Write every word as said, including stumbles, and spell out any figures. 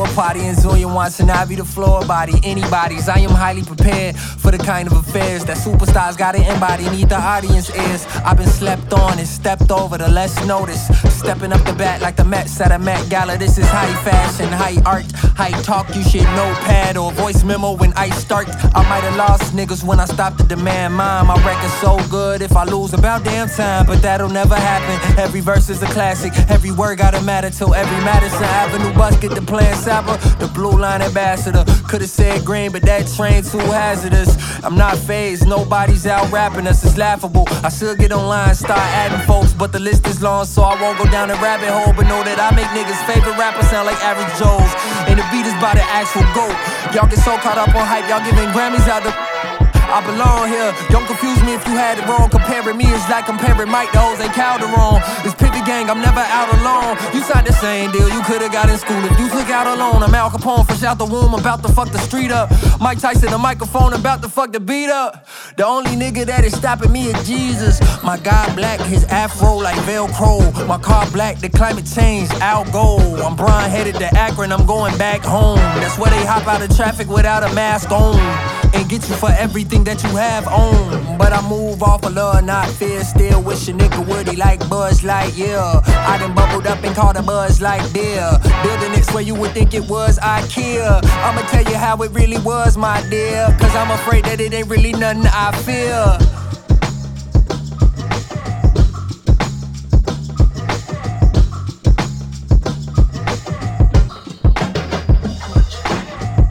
a party and Zuya wants and I be the floor body. Anybody's, I am highly prepared for the kind of affairs that superstars gotta embody. Need the audience ears. I've been slept on and stepped over the less notice. Stepping up the bat like the Mets at a Met Gala. This is high fashion, high art, high talk. You should notepad or voice memo when I start. I might have lost niggas when I stopped to demand mine. My record's so good if I lose about damn time, but that'll never happen. Every verse is a classic. Every word gotta matter till every Madison Avenue bus get to playing Saba. The blue line ambassador could've said green, but that train too hazardous. I'm not phased, nobody's out rapping us. It's laughable. I should get online, start adding folks, but the list is long, so I won't go down the rabbit hole. But know that I make niggas' favorite rappers sound like average Joes, and the beat is by the actual GOAT. Y'all get so caught up on hype, y'all giving Grammys out the. I belong here. Don't confuse me if you had it wrong. Comparing me is like comparing Mike to Jose Calderon. This Pivot Gang, I'm never out alone. You signed the same deal you could've got in school if you took out alone. I'm Al Capone, fresh out the womb, about to fuck the street up. Mike Tyson, the microphone, about to fuck the beat up. The only nigga that is stopping me is Jesus. My guy black, his afro like Velcro. My car black, the climate change, Al Gold. I'm Brian headed to Akron, I'm going back home. That's where they hop out of traffic without a mask on and get you for everything that you have on. But I move off of love, not fear. Still wish a nigga would he like Buzz Lightyear. I done bubbled up and called a Buzz like beer. Building it where you would think it was IKEA. I'ma tell you how it really was, my dear, cause I'm afraid that it ain't really nothing I fear.